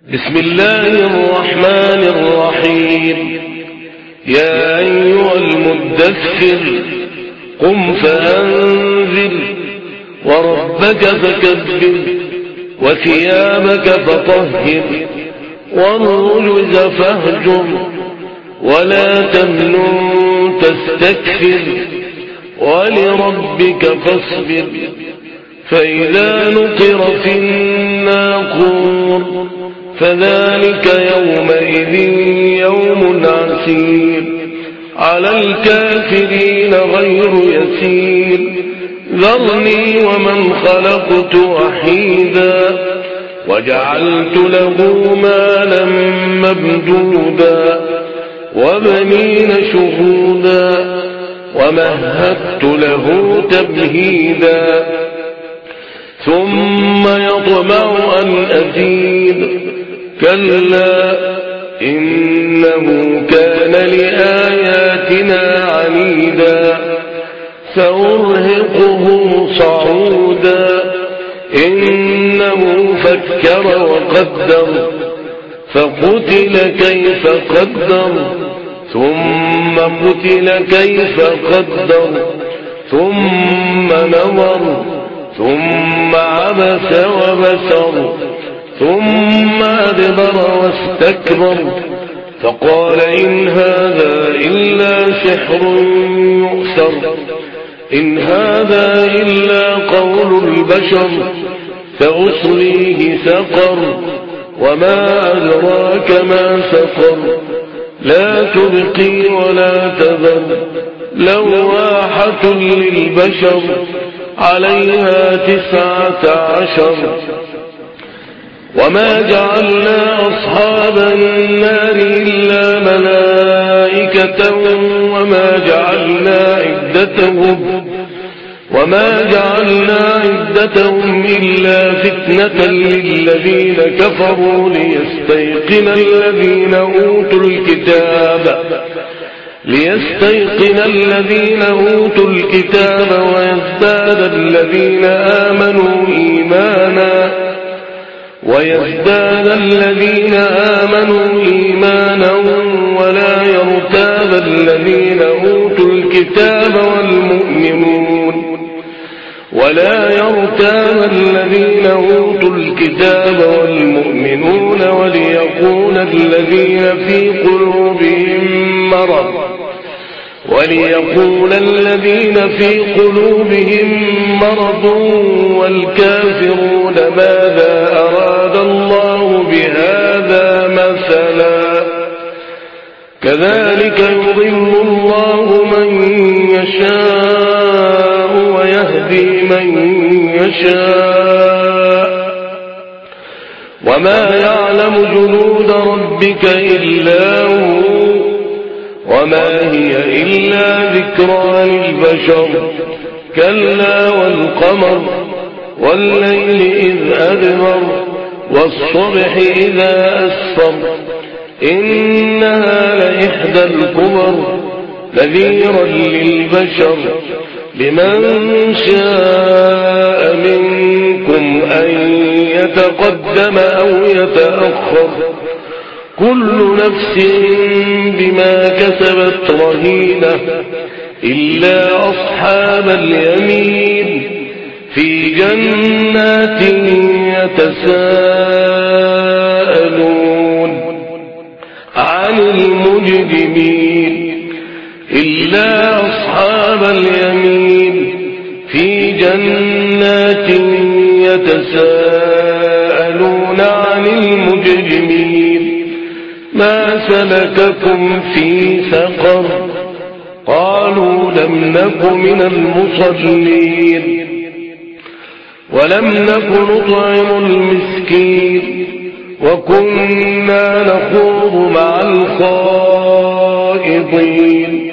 بسم الله الرحمن الرحيم. يا أيها المدثر قم فأنذر وربك فكبر وثيابك فطهر والرجز فاهجر ولا تمنن تستكثر ولربك فاصبر فإذا نقر في الناقور فذلك يومئذ يوم عسير على الكافرين غير يسير ذرني ومن خلقت وحيدا وجعلت له مالا ممدودا وبنين شهودا ومهدت له تمهيدا ثم يطمع أن أزيد كلا إنه كان لآياتنا عنيدا سأرهقه صعودا إنه فكر وقدر فقتل كيف قدر ثم قتل كيف قدر ثم نظر ثم عبس وبسر ثم أدبر واستكبر فقال إن هذا إلا سحر يؤثر إن هذا إلا قول البشر سأصليه سقر وما أدراك ما سقر لا تبقي ولا تذر لواحة للبشر عليها 19 وما جعلنا أصحاب النار إلا ملائكة وما جعلنا عدتهم إلا فتنة للذين كفروا ليستيقن الذين أوتوا الكتاب ويزداد الذين آمنوا إيمانا ولا يرتاب الذين أوتوا الكتاب والمؤمنون وليقول الذين في قلوبهم مرض والكافرون ماذا أراد الله بهذا مثلا كذلك يضل الله من يشاء ويهدي من يشاء وما يعلم جنود ربك إلا هو وما هي إلا ذكرى للبشر كلا والقمر والليل إذ أدبر والصبح إذا أسفر إنها لإحدى الكبر نذيرا للبشر لمن شاء منكم أن يتقدم أو يتأخر كل نفس بما كسبت رهينة إلا أصحاب اليمين في جنات يتساءلون عن المجرمين إلا أصحاب اليمين في جنات يتساءلون عن المجرمين ما سلككم في سقر قالوا لم نك من المصلين ولم نك نطعم المسكين وكنا نخوض مع الخائضين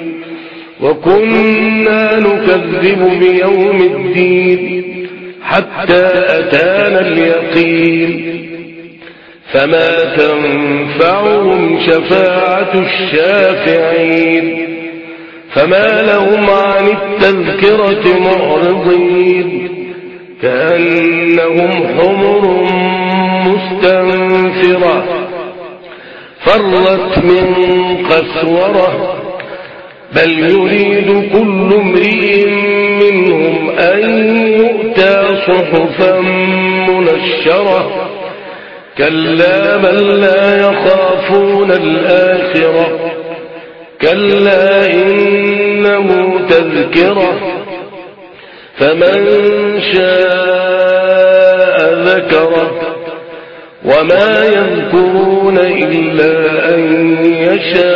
وكنا نكذب بيوم الدين حتى أتانا اليقين فما تنفعهم شفاعة الشافعين فما لهم عن التذكرة معرضين كأنهم حمر مستنفرة فرت من قسورة بل يريد كل امرئ منهم أن يؤتى صحفا منشرة كلا بل لا يخافون الآخرة كلا إنه تذكرة فمن شاء ذكره وما يذكرون إلا أن يشاء